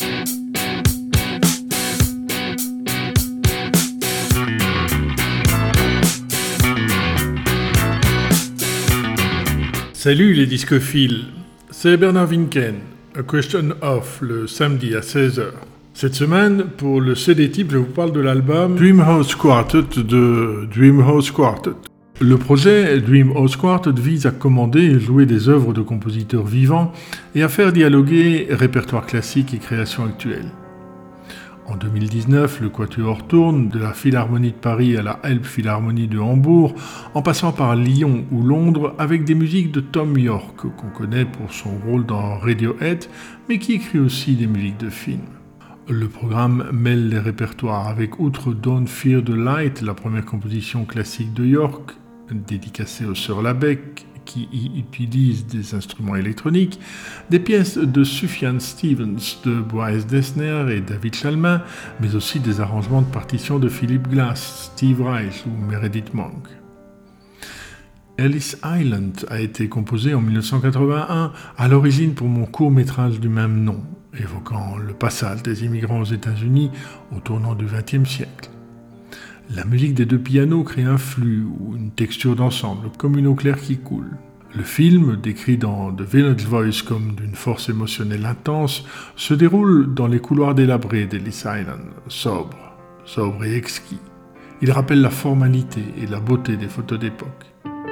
Salut les discophiles, c'est Bernard Winken, A Question Of, le samedi à 16h. Cette semaine, pour le CD type, je vous parle de l'album Dreamhouse Quartet de Dreamhouse Quartet. Le projet Dreamhouse Quartet vise à commander et jouer des œuvres de compositeurs vivants et à faire dialoguer répertoire classique et création actuelle. En 2019, le Quatuor tourne de la Philharmonie de Paris à la Elbphilharmonie de Hambourg, en passant par Lyon ou Londres, avec des musiques de Thom Yorke, qu'on connaît pour son rôle dans Radiohead, mais qui écrit aussi des musiques de films. Le programme mêle les répertoires avec, outre Don't Fear the Light, la première composition classique de Yorke, dédicacée aux sœurs Labec, qui y utilisent des instruments électroniques, des pièces de Sufjan Stevens, de Bryce Dessner et David Chalmin, mais aussi des arrangements de partitions de Philip Glass, Steve Reich ou Meredith Monk. Ellis Island a été composé en 1981, à l'origine pour mon court-métrage du même nom, évoquant le passage des immigrants aux États-Unis au tournant du XXe siècle. La musique des deux pianos crée un flux ou une texture d'ensemble, comme une eau claire qui coule. Le film, décrit dans The Village Voice comme d'une force émotionnelle intense, se déroule dans les couloirs délabrés d'Ellis Island, sobre et exquis. Il rappelle la formalité et la beauté des photos d'époque.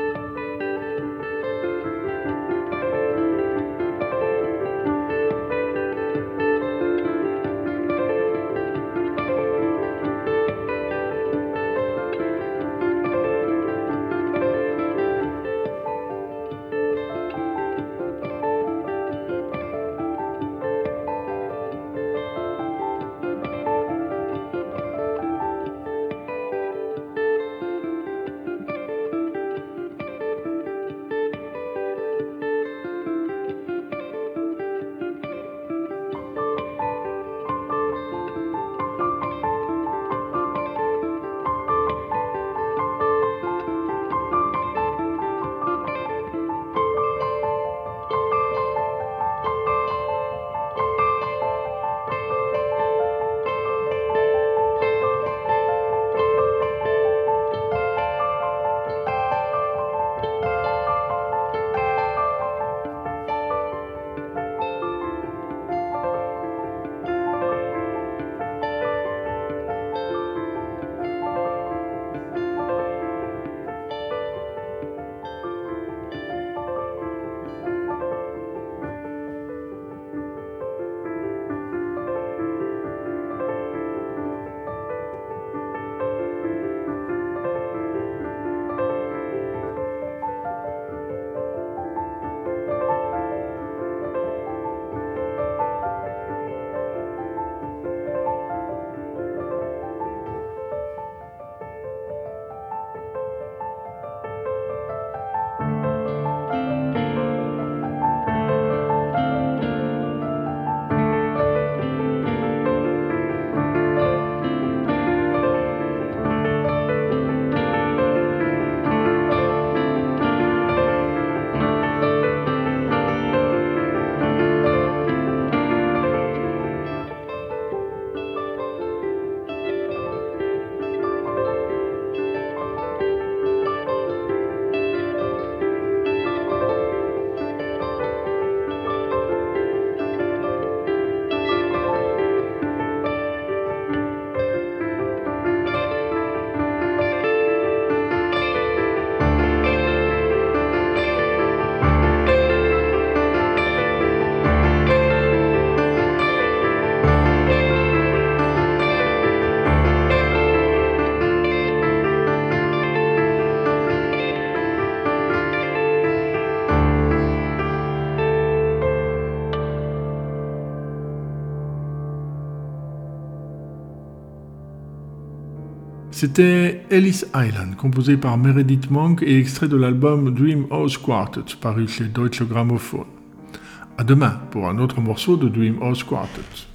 C'était Ellis Island, composé par Meredith Monk et extrait de l'album Dreamhouse Quartet, paru chez Deutsche Grammophon. À demain pour un autre morceau de Dreamhouse Quartet.